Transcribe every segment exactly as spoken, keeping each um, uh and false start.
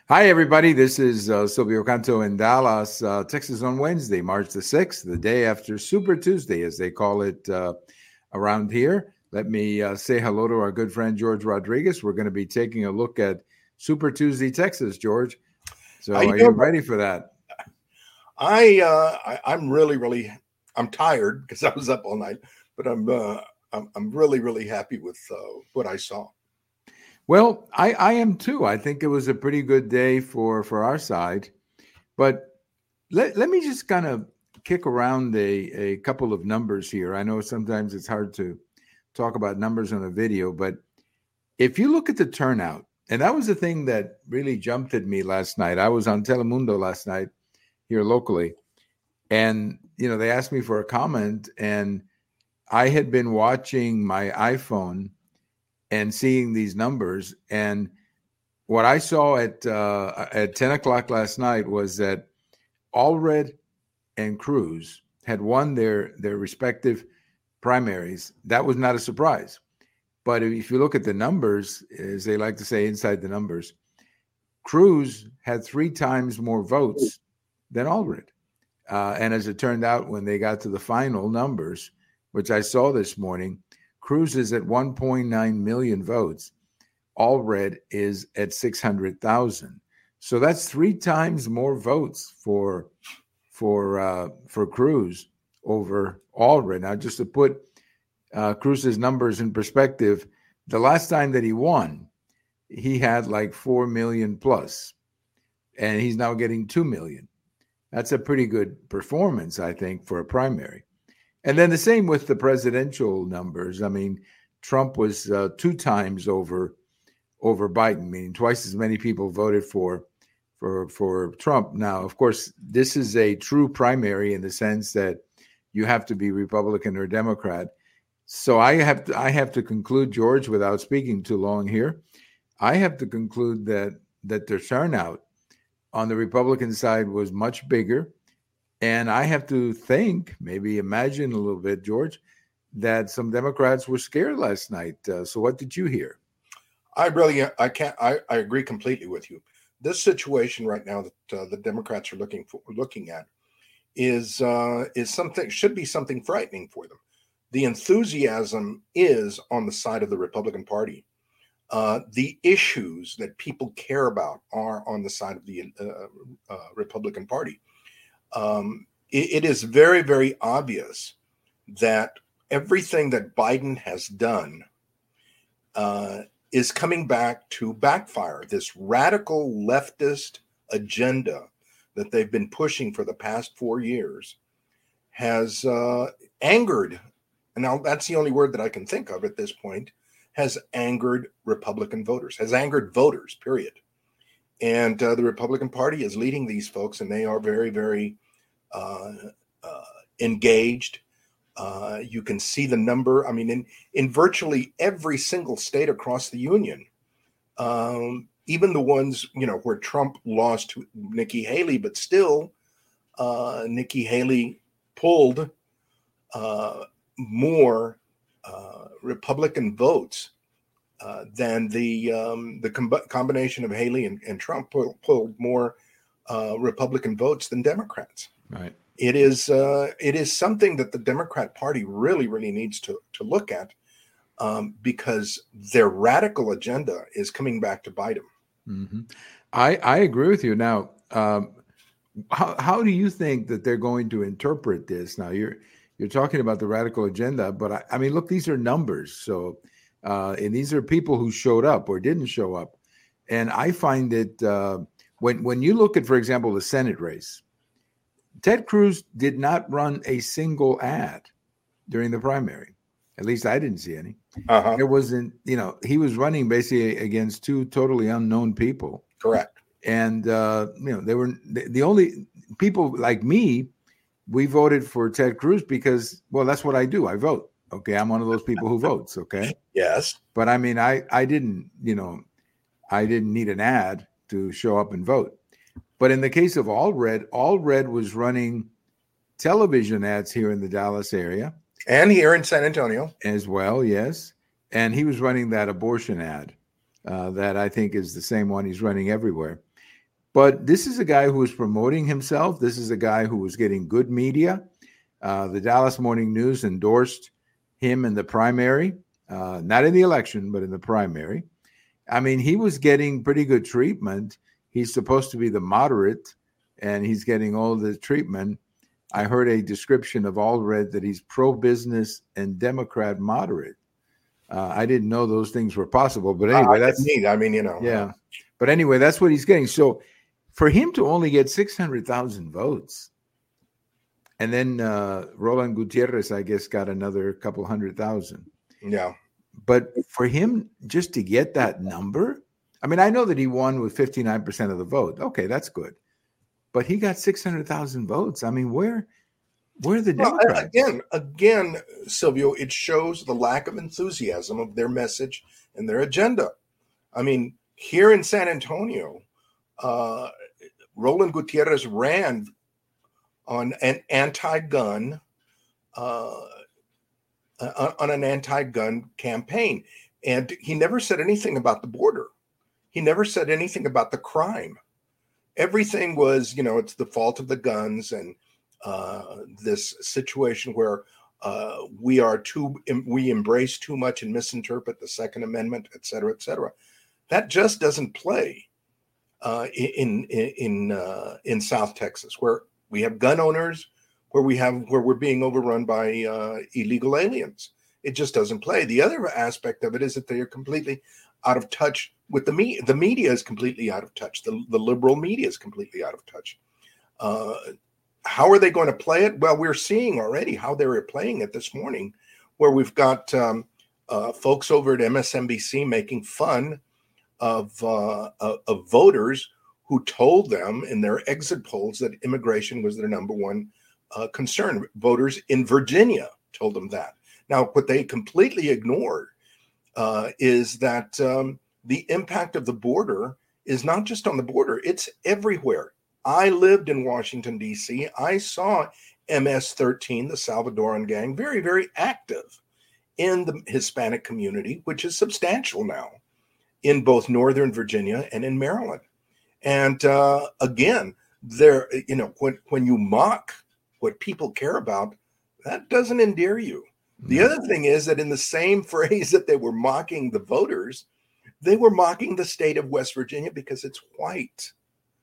Hi, everybody. This is uh, Silvio Canto in Dallas, uh, Texas on Wednesday, March the sixth, the day after Super Tuesday, as they call it uh, around here. Let me uh, say hello to our good friend, George Rodriguez. We're going to be taking a look at Super Tuesday, Texas, George. So How you are you doing? ready for that? I, uh, I I'm really really I'm tired because I was up all night, but I'm uh, I'm, I'm really really happy with uh, what I saw. Well, I, I am too. I think it was a pretty good day for, for our side. But let, let me just kind of kick around a, a couple of numbers here. I know sometimes it's hard to talk about numbers on a video, but if you look at the turnout, and that was the thing that really jumped at me last night. I was on Telemundo last night here locally, and you know they asked me for a comment, and I had been watching my iPhone and seeing these numbers, and what I saw at uh, at ten o'clock last night was that Allred and Cruz had won their their respective primaries. That was not a surprise. But if you look at the numbers, as they like to say, inside the numbers, Cruz had three times more votes than Allred. Uh, and as it turned out, when they got to the final numbers, which I saw this morning, Cruz is at one point nine million votes. Allred is at six hundred thousand. So that's three times more votes for for uh, for Cruz over Allred. Now, just to put uh, Cruz's numbers in perspective, the last time that he won, he had like four million plus, and he's now getting two million. That's a pretty good performance, I think, for a primary. And then the same with the presidential numbers. I mean, Trump was uh, two times over over Biden, meaning twice as many people voted for for for Trump. Now, of course, this is a true primary in the sense that you have to be Republican or Democrat. So I have to, I have to conclude, George, without speaking too long here, I have to conclude that that the turnout on the Republican side was much bigger. And I have to think, maybe imagine a little bit, George, that some Democrats were scared last night. Uh, so what did you hear? I really I can't I, I agree completely with you. This situation right now that uh, the Democrats are looking for looking at is uh, is something should be something frightening for them. The enthusiasm is on the side of the Republican Party. Uh, the issues that people care about are on the side of the uh, uh, Republican Party. Um, it, it is very, very obvious that everything that Biden has done uh, is coming back to backfire. This radical leftist agenda that they've been pushing for the past four years has uh, angered, and now that's the only word that I can think of at this point, has angered Republican voters, has angered voters, period. And uh, the Republican Party is leading these folks, and they are very, very uh, uh, engaged. Uh, you can see the number. I mean, in, in virtually every single state across the union, um, even the ones, you know, where Trump lost to Nikki Haley, but still uh, Nikki Haley pulled uh, more uh, Republican votes uh, than the um, the com- combination of Haley and, and Trump pulled, pulled more uh, Republican votes than Democrats. Right. It is uh, it is something that the Democrat Party really really needs to to look at um, because their radical agenda is coming back to bite them. Mm-hmm. I I agree with you. Now, um, how how do you think that they're going to interpret this? Now, you're you're talking about the radical agenda, but I, I mean, look, these are numbers. So, uh, and these are people who showed up or didn't show up, and I find it uh, when when you look at, for example, the Senate race. Ted Cruz did not run a single ad during the primary. At least I didn't see any. Uh-huh. There wasn't, you know, he was running basically against two totally unknown people. Correct. And, uh, you know, they were the, the only people like me, we voted for Ted Cruz because, well, that's what I do. I vote. Okay. I'm one of those people who votes. Okay. Yes. But I mean, I, I didn't, you know, I didn't need an ad to show up and vote. But in the case of Allred, Allred was running television ads here in the Dallas area. And here in San Antonio. As well, yes. And he was running that abortion ad uh, that I think is the same one he's running everywhere. But this is a guy who was promoting himself. This is a guy who was getting good media. Uh, the Dallas Morning News endorsed him in the primary, uh, not in the election, but in the primary. I mean, he was getting pretty good treatment. He's supposed to be the moderate, and he's getting all the treatment. I heard a description of Allred that he's pro-business and Democrat moderate. Uh, I didn't know those things were possible, but anyway, uh, that's neat. I mean, you know, yeah. Uh, but anyway, that's what he's getting. So for him to only get six hundred thousand votes, and then uh, Roland Gutierrez, I guess, got another couple hundred thousand. Yeah. But for him just to get that number, I mean, I know that he won with fifty-nine percent of the vote. Okay, that's good. But he got six hundred thousand votes. I mean, where, where are the Democrats? Well, again, again, Silvio, it shows the lack of enthusiasm of their message and their agenda. I mean, here in San Antonio, uh, Roland Gutierrez ran on an anti-gun, uh, on an anti-gun campaign, and he never said anything about the border. He never said anything about the crime. Everything was, you know, it's the fault of the guns and uh, this situation where uh, we are too, we embrace too much and misinterpret the Second Amendment, et cetera, et cetera. That just doesn't play uh, in in in, uh, in South Texas, where we have gun owners, where we have where we're being overrun by uh, illegal aliens. It just doesn't play. The other aspect of it is that they are completely out of touch with the media. The media is completely out of touch. The, the liberal media is completely out of touch. Uh, how are they going to play it? Well, we're seeing already how they were playing it this morning, where we've got um, uh, folks over at M S N B C making fun of, uh, of voters who told them in their exit polls that immigration was their number one uh, concern. Voters in Virginia told them that. Now, what they completely ignored uh, is that um, the impact of the border is not just on the border, it's everywhere. I lived in Washington, D C. I saw M S thirteen, the Salvadoran gang, very, very active in the Hispanic community, which is substantial now in both Northern Virginia and in Maryland. And uh, again, there, you know, when, when you mock what people care about, that doesn't endear you. The other thing is that in the same phrase that they were mocking the voters, they were mocking the state of West Virginia because it's white.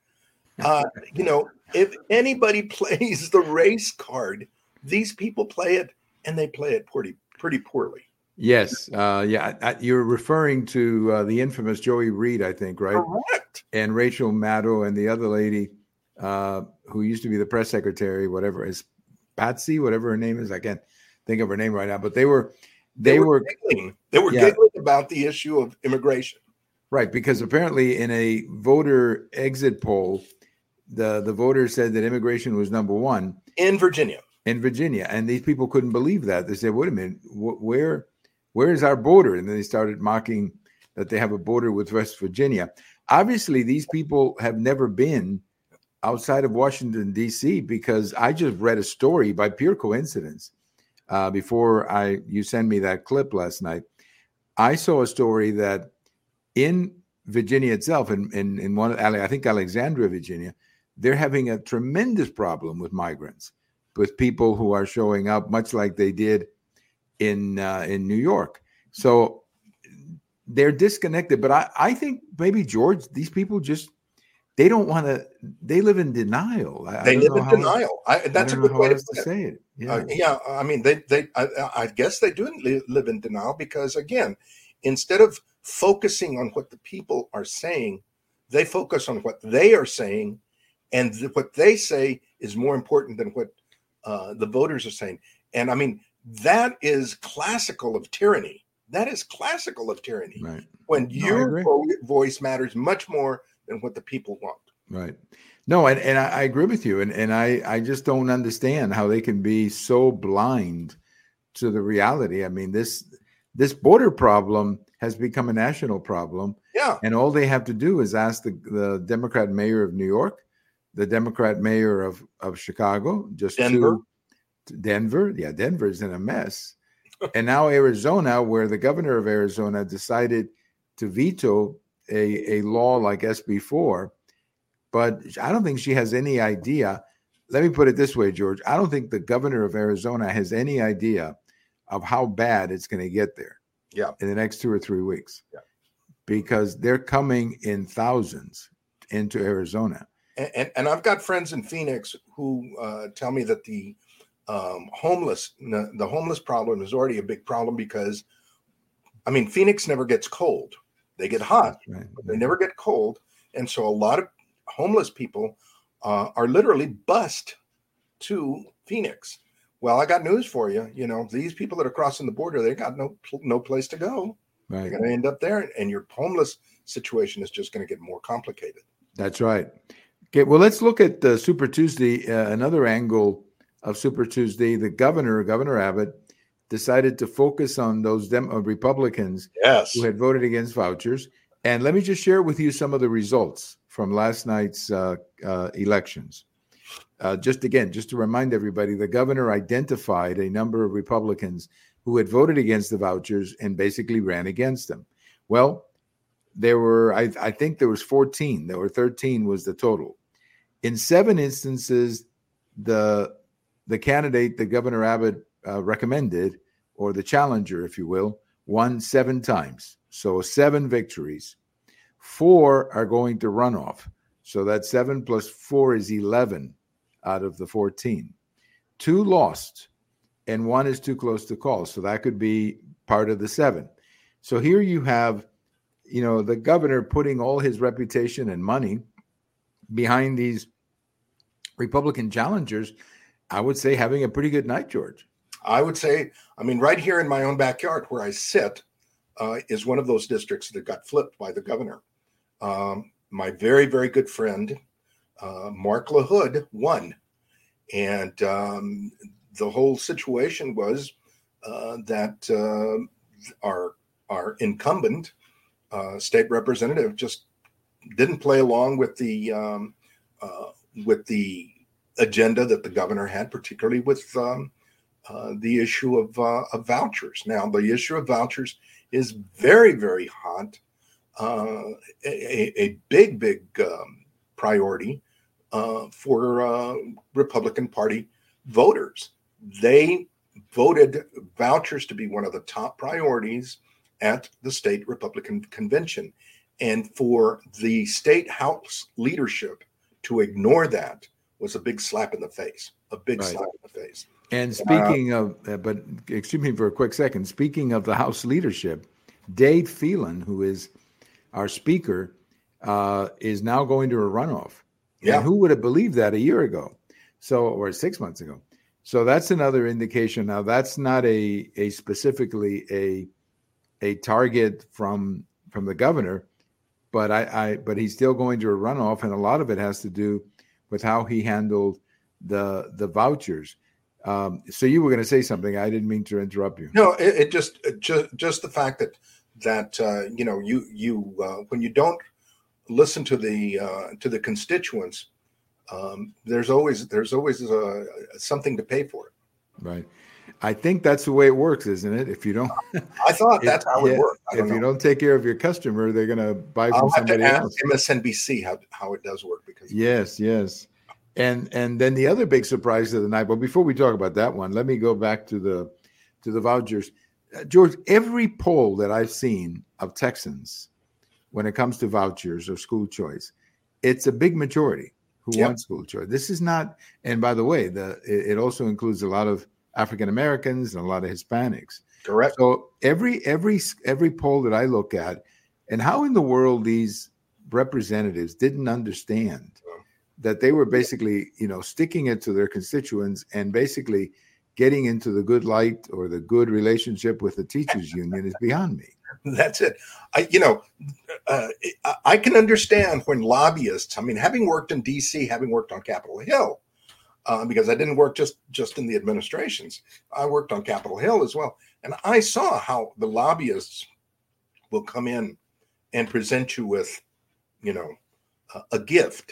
Uh, you know, if anybody plays the race card, these people play it, and they play it pretty, pretty poorly. Yes. Uh, yeah. I, you're referring to uh, the infamous Joey Reid, I think, right? Correct. And Rachel Maddow and the other lady uh, who used to be the press secretary, whatever, is Patsy, whatever her name is. I can't think of her name right now, but they were they, they were, were giggling. They were yeah. giggling about the issue of immigration. Right, because apparently in a voter exit poll, the, the voters said that immigration was number one. In Virginia. In Virginia. And these people couldn't believe that. They said, wait a minute, wh- where where is our border? And then they started mocking that they have a border with West Virginia. Obviously, these people have never been outside of Washington, D C, because I just read a story by pure coincidence. Uh, before I you sent me that clip last night, I saw a story that in Virginia itself, in, in, in one of, I think Alexandria, Virginia, they're having a tremendous problem with migrants, with people who are showing up, much like they did in uh, in New York. So they're disconnected. But I, I think maybe, George, these people just, they don't want to, they live in denial. I, they I live in how, denial. I, that's I a good way to, to say it. Yeah. Uh, yeah, I mean, they, they, I, I guess they do live in denial because, again, instead of focusing on what the people are saying, they focus on what they are saying, and th- what they say is more important than what uh, the voters are saying. And I mean, that is classical of tyranny. That is classical of tyranny. Right. When No, your vo- voice matters much more than what the people want. Right. No, and, and I, I agree with you. And, and I, I just don't understand how they can be so blind to the reality. I mean, this this border problem has become a national problem. Yeah. And all they have to do is ask the, the Democrat mayor of New York, the Democrat mayor of, of Chicago, just Denver. two, Denver. Yeah, Denver's in a mess. And now Arizona, where the governor of Arizona decided to veto a, a law like S B four, but I don't think she has any idea. Let me put it this way, George. I don't think the governor of Arizona has any idea of how bad it's going to get there. Yeah. In the next two or three weeks. Yeah. Because they're coming in thousands into Arizona. And, and, and I've got friends in Phoenix who uh, tell me that the um, homeless, the homeless problem is already a big problem because, I mean, Phoenix never gets cold. They get hot, right. but they never get cold. And so a lot of homeless people uh, are literally bused to Phoenix. Well, I got news for you. You know, these people that are crossing the border, they got no no place to go. Right. They're going to end up there, and your homeless situation is just going to get more complicated. That's right. Okay, well, let's look at uh, Super Tuesday, uh, another angle of Super Tuesday. The governor, Governor Abbott, decided to focus on those Dem- uh, Republicans yes. who had voted against vouchers. And let me just share with you some of the results from last night's uh, uh, elections. Uh, just again, just to remind everybody, the governor identified a number of Republicans who had voted against the vouchers and basically ran against them. Well, there were, I, I think there was fourteen. There were thirteen was the total. In seven instances, the the candidate that Governor Abbott uh, recommended, or the challenger, if you will, won seven times. So seven victories. Four are going to runoff. So that seven plus four is eleven out of the fourteen. Two lost, and one is too close to call. So that could be part of the seven. So here you have, you know, the governor putting all his reputation and money behind these Republican challengers. I would say having a pretty good night, George. I would say, I mean, right here in my own backyard where I sit uh, is one of those districts that got flipped by the governor. Um, my very, very good friend, uh, Mark LaHood, won. And um, the whole situation was uh, that uh, our, our incumbent uh, state representative just didn't play along with the um, uh, with the agenda that the governor had, particularly with um, uh, the issue of, uh, of vouchers. Now, the issue of vouchers is very, very hot, uh, a, a big, big um, priority uh, for uh, Republican Party voters. They voted vouchers to be one of the top priorities at the state Republican convention. And for the state House leadership to ignore that was a big slap in the face, a big right. slap in the face. And speaking uh, of, uh, but excuse me for a quick second, speaking of the House leadership, Dade Phelan, who is our speaker, uh, is now going to a runoff. Yeah. And who would have believed that a year ago? So, or six months ago. So that's another indication. Now, that's not a, a specifically a, a target from, from the governor, but I, I, but he's still going to a runoff. And a lot of it has to do with how he handled the, the vouchers. Um, so you were going to say something. I didn't mean to interrupt you. No, it, it just, it just, just the fact that, that, uh, you know, you, you, uh, when you don't listen to the, uh, to the constituents, um, there's always, there's always uh, something to pay for it. Right. I think that's the way it works, isn't it? If you don't, I thought that's how yeah, it worked. If know. you don't take care of your customer, they're going to buy from I'll have somebody to ask else. M S N B C how, how it does work because yes, yes. And and then the other big surprise of the night. But before we talk about that one, let me go back to the to the vouchers. Uh, George, every poll that I've seen of Texans when it comes to vouchers or school choice, it's a big majority who Yep. want school choice. This is not, and by the way, the it, it also includes a lot of African Americans and a lot of Hispanics. correct. So every every every poll that I look at, and how in the world these representatives didn't understand that they were basically, you know, sticking it to their constituents and basically getting into the good light or the good relationship with the teachers union is beyond me. That's it. I, you know, uh, I can understand when lobbyists, I mean, having worked in D C, having worked on Capitol Hill, uh, because I didn't work just, just in the administrations, I worked on Capitol Hill as well. And I saw how the lobbyists will come in and present you with, you know, a, a gift.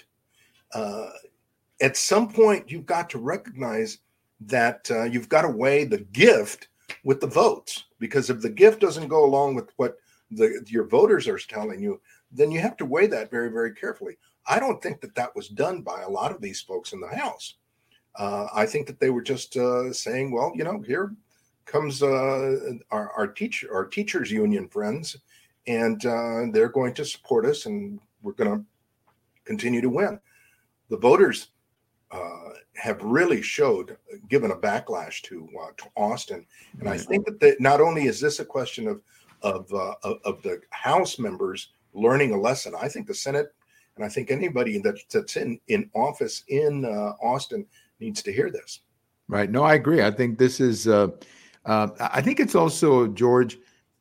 Uh, at some point, you've got to recognize that uh, you've got to weigh the gift with the votes, because if the gift doesn't go along with what the your voters are telling you, then you have to weigh that very, very carefully. I don't think that that was done by a lot of these folks in the House. Uh, I think that they were just uh, saying, well, you know, here comes uh, our, our teacher, our teachers union friends, and uh, they're going to support us, and we're going to continue to win. The voters uh, have really showed, given a backlash to uh, to Austin, and right. I think that the, not only is this a question of of uh, of the House members learning a lesson, I think the Senate, and I think anybody that, that's in in office in uh, Austin needs to hear this. Right. No, I agree. I think this is. Uh, uh, I think it's also, George,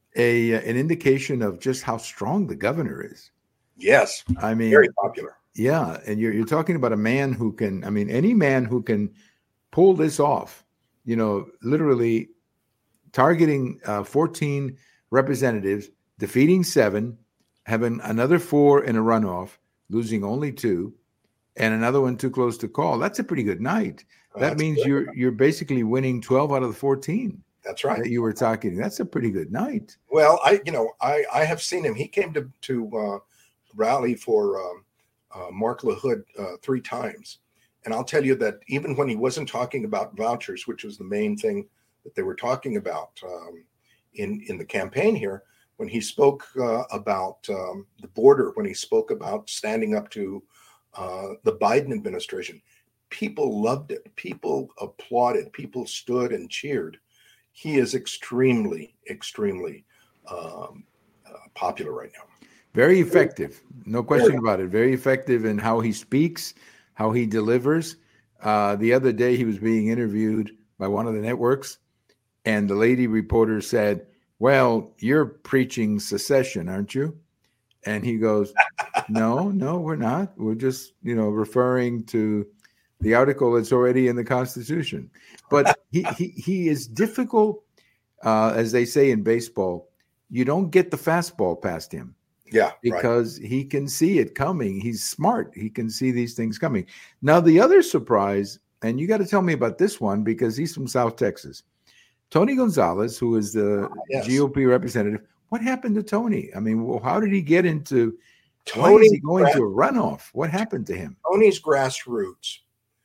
a an indication of just how strong the governor is. Yes. I mean, very popular. Yeah, and you're you're talking about a man who can. I mean, any man who can pull this off. You know, literally targeting uh, fourteen representatives, defeating seven, having another four in a runoff, losing only two, and another one too close to call. That's a pretty good night. Oh, that means good. you're you're basically winning twelve out of the fourteen. That's right. That you were talking. That's a pretty good night. Well, I you know I I have seen him. He came to to uh, rally for um, uh, Mark LaHood uh, three times, and I'll tell you that even when he wasn't talking about vouchers, which was the main thing that they were talking about um, in in the campaign here, when he spoke uh, about um, the border, when he spoke about standing up to uh, the Biden administration, people loved it. People applauded. People stood and cheered. He is extremely, extremely um, uh, popular right now. Very effective. No question about it. Very effective in how he speaks, how he delivers. Uh, the other day, he was being interviewed by one of the networks, and the lady reporter said, well, you're preaching secession, aren't you? And he goes, no, no, we're not. We're just, you know, referring to the article that's already in the Constitution. But he he, he is difficult, uh, as they say in baseball. You don't get the fastball past him. Yeah, because right. he can see it coming. He's smart. He can see these things coming. Now, the other surprise, and you got to tell me about this one because he's from South Texas. Tony Gonzalez, who is the oh, yes. G O P representative. What happened to Tony? I mean, well, how did he get into Tony? Why is he going to a runoff? What happened to him? Tony's grassroots.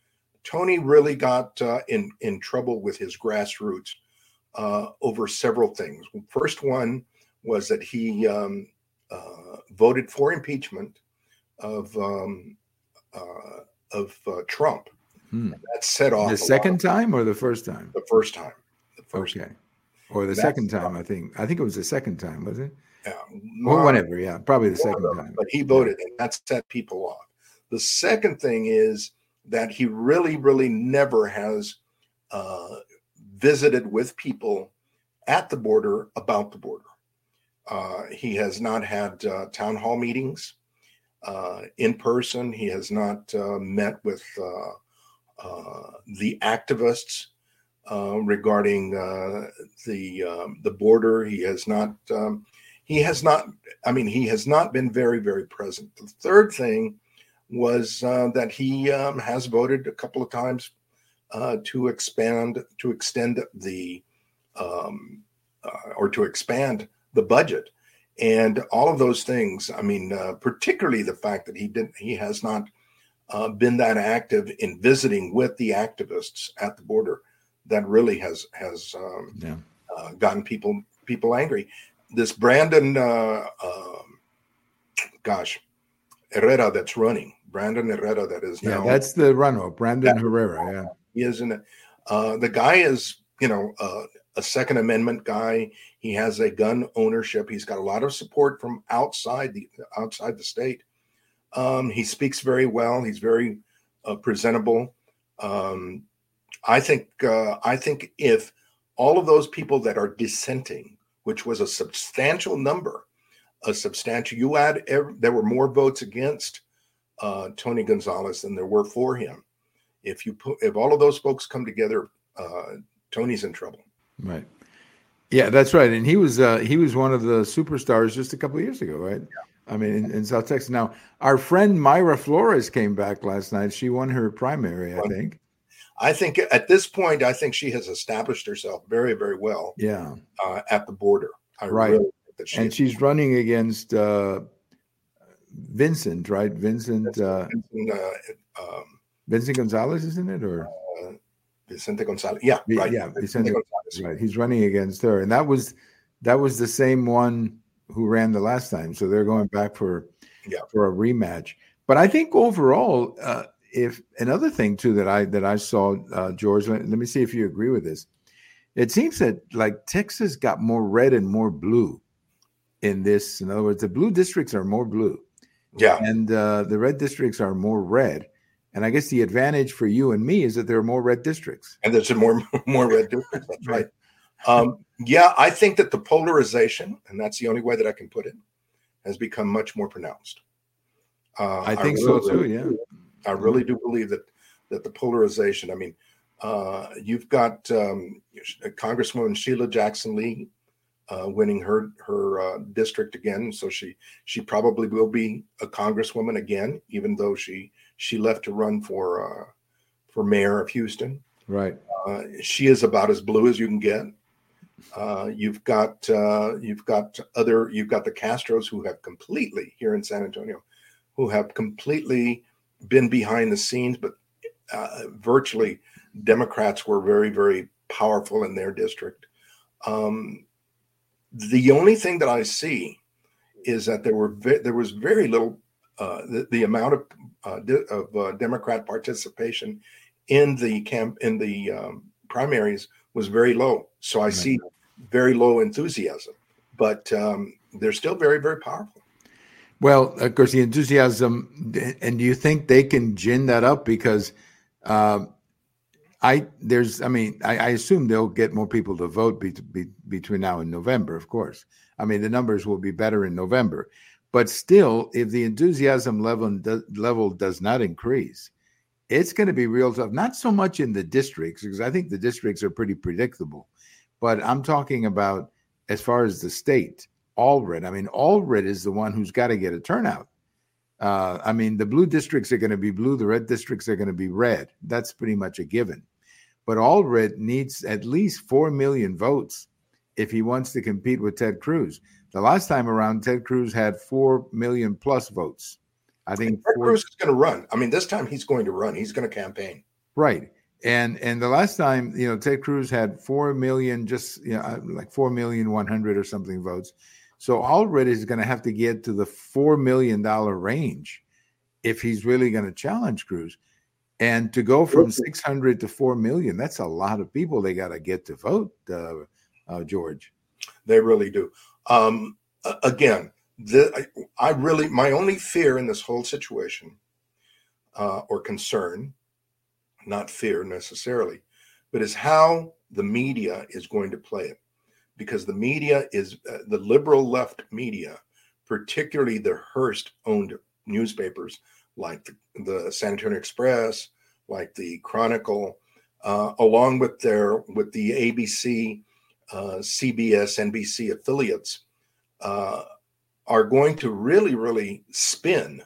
Tony really got uh, in, in trouble with his grassroots uh, over several things. First one was that he um, uh, voted for impeachment of um, uh, of uh, Trump. Hmm. That set off the second time or the first time? The first time. The first okay. time. Or the second time, I think. I think it was the second time, was it? Yeah. Or whatever, yeah. Probably the second time. But he voted, yeah. and that set people off. The second thing is that he really, really never has uh, visited with people at the border about the border. Uh, he has not had uh, town hall meetings uh, in person. He has not uh, met with uh, uh, the activists uh, regarding uh, the um, the border. He has not. Um, he has not. I mean, he has not been very, very present. The third thing was uh, that he um, has voted a couple of times uh, to expand, to extend the, um, uh, or to expand the budget, and all of those things. I mean, uh, particularly the fact that he did, he has not uh, been that active in visiting with the activists at the border. That really has has um, yeah. uh, gotten people people angry. This Brandon, uh, uh, gosh, Herrera that's running. Brandon Herrera that is now. Yeah, that's the runoff. Brandon that, Herrera. Yeah, he is in. Uh, the guy is, you know, uh, a Second Amendment guy. He has a gun ownership. He's got a lot of support from outside the outside the state. Um, he speaks very well. He's very uh, presentable. Um, I think. Uh, I think if all of those people that are dissenting, which was a substantial number, a substantial. You add. Every, there were more votes against uh, Tony Gonzalez than there were for him. If you put, if all of those folks come together, uh, Tony's in trouble. Right. Yeah, that's right. And he was uh, he was one of the superstars just a couple of years ago, right? Yeah. I mean, in, in South Texas. Now, our friend Mayra Flores came back last night. She won her primary, I think. I think at this point, I think she has established herself very, very well. Yeah. Uh, at the border. I right. Really think that she and she's running against uh, Vincent, right? Vincent. Uh, Vincent, uh, um, Vincent Gonzalez, isn't it? Or uh, Vicente Gonzalez. Yeah, right. yeah, Vicente Vicente. Gonzalez. Right. He's running against her, and that was that was the same one who ran the last time. So they're going back for yeah. for a rematch. But I think overall, uh, if another thing too that I that I saw, uh, George, let, let me see if you agree with this. It seems that like Texas got more red and more blue in this. In other words, the blue districts are more blue. Yeah. And uh, the red districts are more red. And I guess the advantage for you and me is that there are more red districts. And there's more more red districts. That's right. Um, yeah, I think that the polarization, and that's the only way that I can put it, has become much more pronounced. Uh, I think I so really, too. Yeah, I really do believe that that the polarization. I mean, uh, you've got um, Congresswoman Sheila Jackson Lee uh, winning her her uh, district again, so she she probably will be a congresswoman again, even though she she left to run for uh, for mayor of Houston. Right. Uh, she is about as blue as you can get. Uh, you've got uh, you've got other you've got the Castros who have completely here in San Antonio, who have completely been behind the scenes, but uh, virtually Democrats were very very powerful in their district. Um, the only thing that I see is that there were ve- there was very little uh, the, the amount of uh, de- of uh, Democrat participation in the camp in the um, primaries was very low. So I right. see very low enthusiasm, but um, they're still very, very powerful. Well, of course, the enthusiasm, and do you think they can gin that up? Because uh, I there's, I mean, I, I assume they'll get more people to vote be, be, between now and November. Of course, I mean the numbers will be better in November, but still, if the enthusiasm level level does not increase, it's going to be real tough. Not so much in the districts, because I think the districts are pretty predictable, but I'm talking about as far as the state. Allred. I mean, Allred is the one who's got to get a turnout. Uh, I mean, the blue districts are going to be blue. The red districts are going to be red. That's pretty much a given. But Allred needs at least four million votes if he wants to compete with Ted Cruz. The last time around, Ted Cruz had four million plus votes. I think Ted four, Cruz is going to run. I mean, this time he's going to run. He's going to campaign. Right. And and the last time, you know, Ted Cruz had four million, just you know, like four million one hundred or something votes. So Allred is going to have to get to the four million dollar range if he's really going to challenge Cruz. And to go from six hundred to four million, that's a lot of people they got to get to vote, uh, uh, George. They really do. Um, again, the, I, I really, my only fear in this whole situation uh, or concern, not fear necessarily, but is how the media is going to play it. Because the media is uh, the liberal left media, particularly the Hearst-owned newspapers like the, the San Antonio Express, like the Chronicle, uh, along with their with the A B C, uh, C B S, N B C affiliates, uh, are going to really, really spin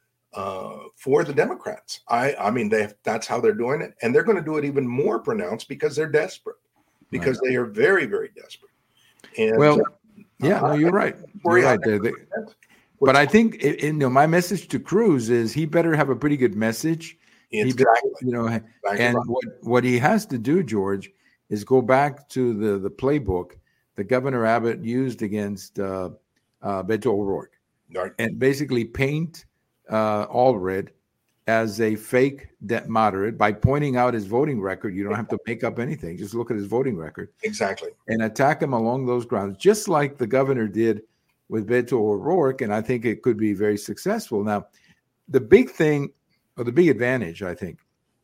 uh, for the Democrats. I, I mean, they that's how they're doing it, and they're going to do it even more pronounced because they're desperate, because right. they are very, very desperate. And, well, yeah, uh, no, you're right. You're right there. They, but I think, it, you know, my message to Cruz is he better have a pretty good message. Exactly. He, you know, exactly and right. what, what he has to do, George, is go back to the, the playbook that Governor Abbott used against uh, uh, Beto O'Rourke, right. and basically paint uh, Allred as a fake de- moderate by pointing out his voting record. You don't have to make up anything. Just look at his voting record. Exactly. And attack him along those grounds, just like the governor did with Beto O'Rourke. And I think it could be very successful. Now, the big thing, or the big advantage, I think,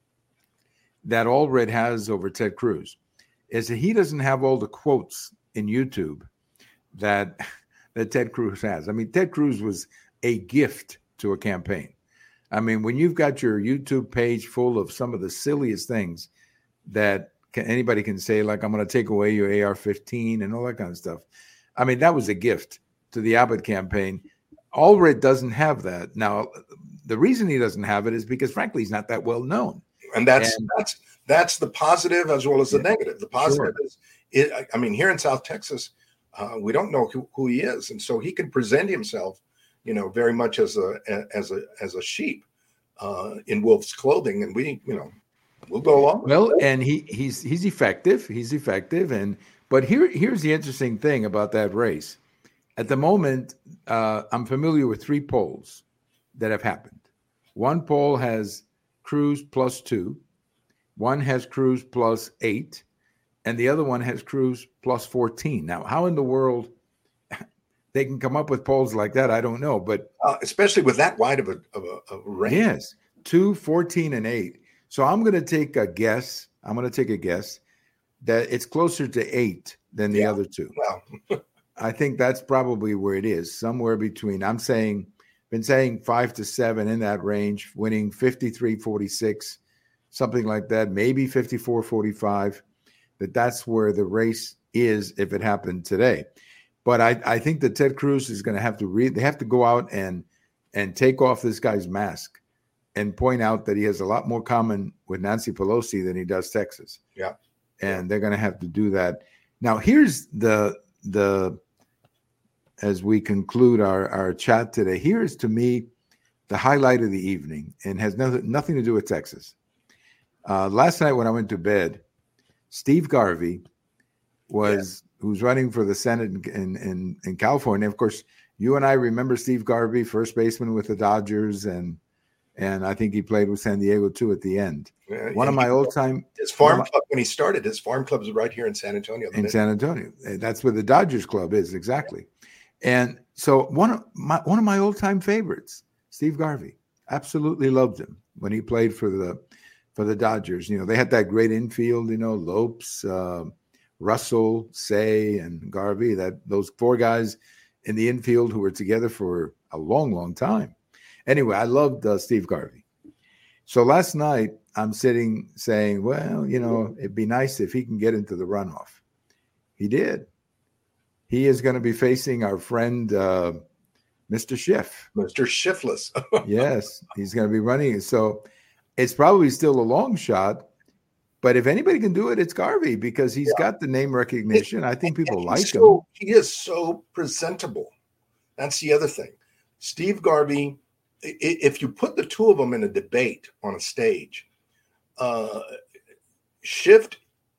that Allred has over Ted Cruz is that he doesn't have all the quotes in YouTube that, that Ted Cruz has. I mean, Ted Cruz was a gift to a campaign. I mean, when you've got your YouTube page full of some of the silliest things that can, anybody can say, like, I'm going to take away your A R fifteen and all that kind of stuff. I mean, that was a gift to the Abbott campaign. Allred doesn't have that. Now, the reason he doesn't have it is because, frankly, he's not that well known. And that's and, that's that's the positive as well as the yeah, negative. The positive sure. is, it, I mean, here in South Texas, uh, we don't know who, who he is. And so he can present himself you know, very much as a as a as a sheep uh, in wolf's clothing, and we, you know, we'll go along with Well, it. and he he's he's effective. He's effective, and but here here's the interesting thing about that race. At the moment, uh, I'm familiar with three polls that have happened. One poll has Cruz plus two, one has Cruz plus eight, and the other one has Cruz plus fourteen. Now, how in the world they can come up with polls like that, I don't know. But uh, especially with that wide of a, of a, of a range. Yes, two, fourteen, and eight. So I'm going to take a guess. I'm going to take a guess that it's closer to eight than the Yeah. other two. Well, I think that's probably where it is, somewhere between. I'm saying, been saying five to seven in that range, winning fifty-three forty-six, something like that, maybe fifty-four forty-five, that that's where the race is if it happened today. But I, I think that Ted Cruz is going to have to read, they have to go out and and take off this guy's mask and point out that he has a lot more common with Nancy Pelosi than he does Texas. Yeah. And they're going to have to do that. Now, here's the, the, as we conclude our, our chat today, here's to me the highlight of the evening and has nothing, nothing to do with Texas. Uh, last night when I went to bed, Steve Garvey was, yeah. who's running for the Senate in, in, in, in California. Of course, you and I remember Steve Garvey, first baseman with the Dodgers, and and I think he played with San Diego too at the end. Yeah, One of my old time his farm club when he started, his farm club was right here in San Antonio. In San Antonio, that's where the Dodgers club is exactly. And so one of my one of my old time favorites, Steve Garvey, absolutely loved him when he played for the for the Dodgers. You know, they had that great infield. You know, Lopes, uh, Russell, Say, and Garvey. That those four guys in the infield who were together for a long, long time. Anyway, I loved uh, Steve Garvey. So last night I'm sitting saying, well, you know, it'd be nice if he can get into the runoff. He did. He is going to be facing our friend, uh, Mister Schiff. Mister Schiffless. Yes, he's going to be running. So it's probably still a long shot. But if anybody can do it, it's Garvey because he's yeah. got the name recognition. I think people like so, him. He is so presentable. That's the other thing. Steve Garvey, if you put the two of them in a debate on a stage, uh, Schiff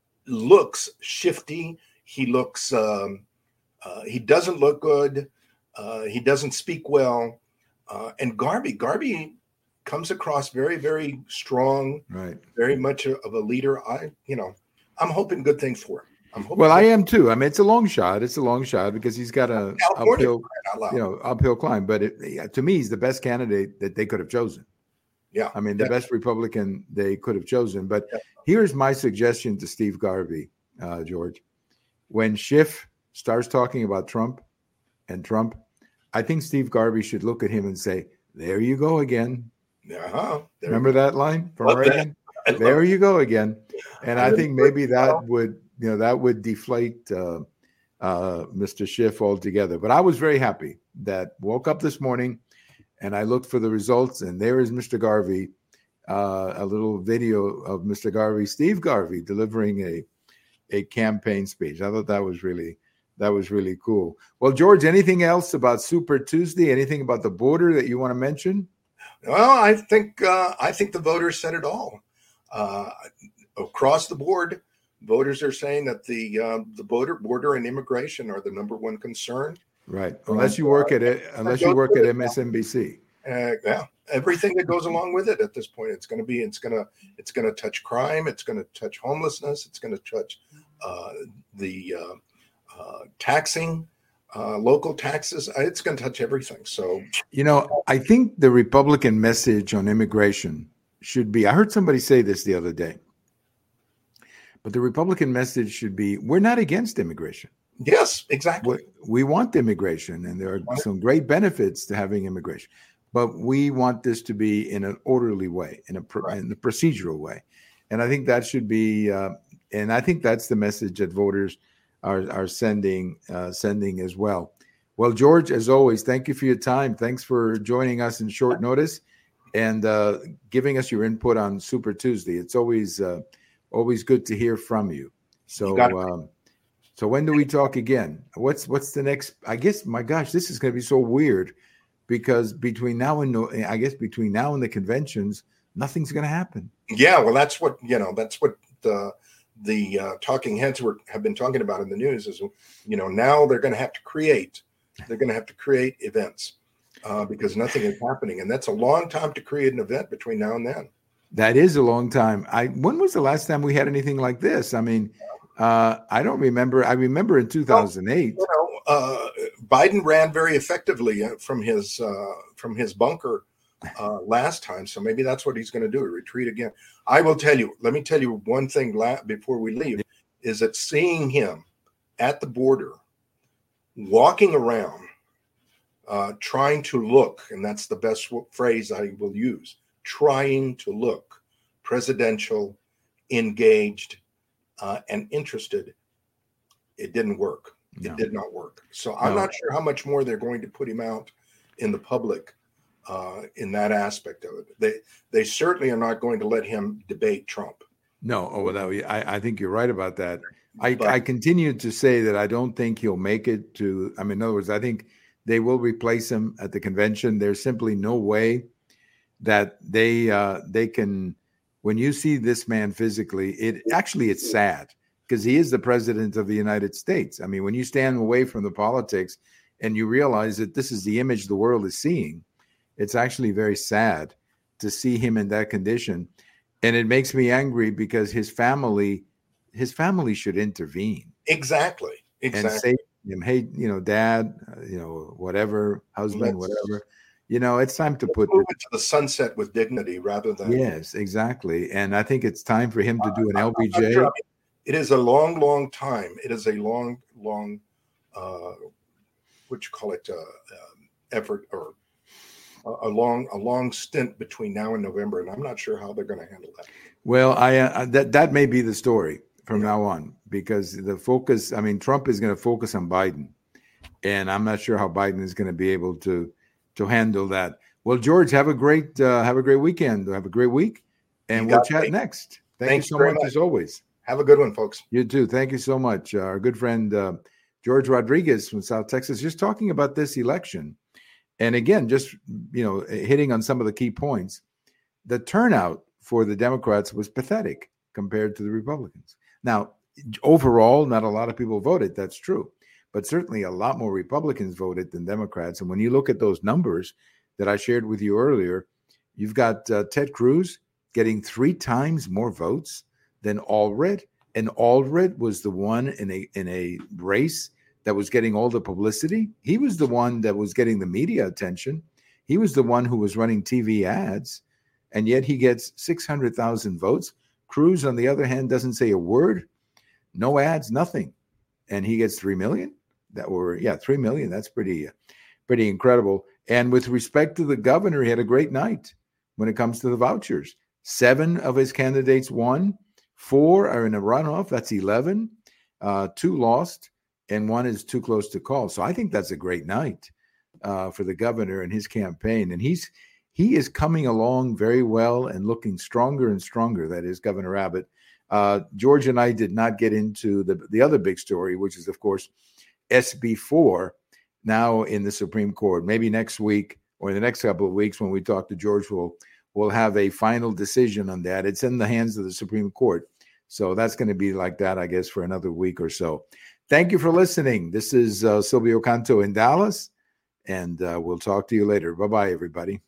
looks shifty. He looks, um, uh, he doesn't look good. Uh, he doesn't speak well. Uh, and Garvey, Garvey comes across very, very strong, right? Very much of a leader. I, you know, I'm hoping good things for him. I'm hoping well, I am too. I mean, it's a long shot. It's a long shot because he's got a uphill, you know, uphill climb. But it, to me, he's the best candidate that they could have chosen. Yeah, I mean, the definitely. best Republican they could have chosen. But yeah. here's my suggestion to Steve Garvey, uh, George. When Schiff starts talking about Trump and Trump, I think Steve Garvey should look at him and say, "There you go again." Uh-huh. Remember that line from Reagan? There you go again. And I think maybe that would, you know, that would deflate uh, uh, Mister Schiff altogether. But I was very happy that woke up this morning and I looked for the results, and there is Mister Garvey, uh, a little video of Mister Garvey, Steve Garvey, delivering a a campaign speech. I thought that was really that was really cool. Well, George, anything else about Super Tuesday? Anything about the border that you want to mention? Well, I think uh, I think the voters said it all. Uh, across the board, voters are saying that the uh, the border border and immigration are the number one concern. Right, unless you work at it, unless you work at M S N B C. Uh, yeah, everything that goes along with it at this point, it's going to be, it's going to, it's going to touch crime, it's going to touch homelessness, it's going to touch uh, the uh, uh, taxing. Uh, local taxes, it's going to touch everything. So, you know, I think the Republican message on immigration should be, I heard somebody say this the other day, but the Republican message should be, we're not against immigration. Yes, exactly. We, we want immigration, and there are some great benefits to having immigration, but we want this to be in an orderly way, in a, right. in a procedural way. And I think that should be, uh, and I think that's the message that voters Are, are sending uh, sending as well. Well, George, as always, thank you for your time. Thanks for joining us in short notice and uh, giving us your input on Super Tuesday. It's always uh, always good to hear from you. So, you um, so when do we talk again? What's what's the next? I guess, my gosh, this is going to be so weird. because between now and I guess between now and the conventions, nothing's going to happen. Yeah, well, that's what you know. That's what the the uh, talking heads were have been talking about in the news. Is you know now they're going to have to create. They're going to have to create events uh, because nothing is happening, and that's a long time to create an event between now and then. That is a long time. I when was the last time we had anything like this? I mean, uh, I don't remember. I remember in two thousand eight. Well, you know, uh, Biden ran very effectively from his uh, from his bunker uh, last time, so maybe that's what he's going to do: retreat again. I will tell you. Let me tell you one thing la- before we leave: is that seeing him at the border, walking around, uh, trying to look, and that's the best w- phrase I will use. Trying to look presidential, engaged, uh, and interested. It didn't work. No. It did not work. So I'm no. not sure how much more they're going to put him out in the public uh, in that aspect of it. They they certainly are not going to let him debate Trump. No, oh, well, I, I think you're right about that. I, but, I continue to say that I don't think he'll make it to, I mean, in other words, I think they will replace him at the convention. There's simply no way that they uh, they can, when you see this man physically, it actually it's sad because he is the president of the United States. I mean, when you stand away from the politics and you realize that this is the image the world is seeing, it's actually very sad to see him in that condition. And it makes me angry because his family, his family should intervene. Exactly. Exactly. And say to him, hey, you know, dad, uh, you know, whatever, husband, Let's, whatever. You know, it's time to put move it to the sunset with dignity rather than. Yes, exactly. And I think it's time for him to do an L B J. Sure. It is a long, long time. It is a long, long, uh, what you call it, uh, um, effort or a, a long, a long stint between now and November. And I'm not sure how they're going to handle that. Well, I uh, that that may be the story from yeah. now on, because the focus. I mean, Trump is going to focus on Biden, and I'm not sure how Biden is going to be able to. to handle that. Well, George, have a great uh, have a great weekend. Have a great week, and we'll chat me. next. Thank Thanks you so much, much as always. Have a good one, folks. You too. Thank you so much. Uh, our good friend uh, George Rodriguez from South Texas, just talking about this election, and again, just you know, hitting on some of the key points. The turnout for the Democrats was pathetic compared to the Republicans. Now, overall, not a lot of people voted. That's true. But certainly a lot more Republicans voted than Democrats. And when you look at those numbers that I shared with you earlier, you've got uh, Ted Cruz getting three times more votes than Allred. And Allred was the one in a in a race that was getting all the publicity. He was the one that was getting the media attention. He was the one who was running T V ads. And yet he gets six hundred thousand votes. Cruz, on the other hand, doesn't say a word. No ads, nothing. And he gets three million. That were, yeah, three million. That's pretty, pretty incredible. And with respect to the governor, he had a great night when it comes to the vouchers. Seven of his candidates won. Four are in a runoff. That's eleven. Uh, two lost, and one is too close to call. So I think that's a great night uh, for the governor and his campaign. And he's he is coming along very well and looking stronger and stronger. That is Governor Abbott. Uh, George and I did not get into the the other big story, which is, of course, S B four now in the Supreme Court. Maybe next week or in the next couple of weeks when we talk to George, we'll, we'll have a final decision on that. It's in the hands of the Supreme Court. So that's going to be like that, I guess, for another week or so. Thank you for listening. This is uh, Silvio Canto in Dallas, and uh, we'll talk to you later. Bye-bye, everybody.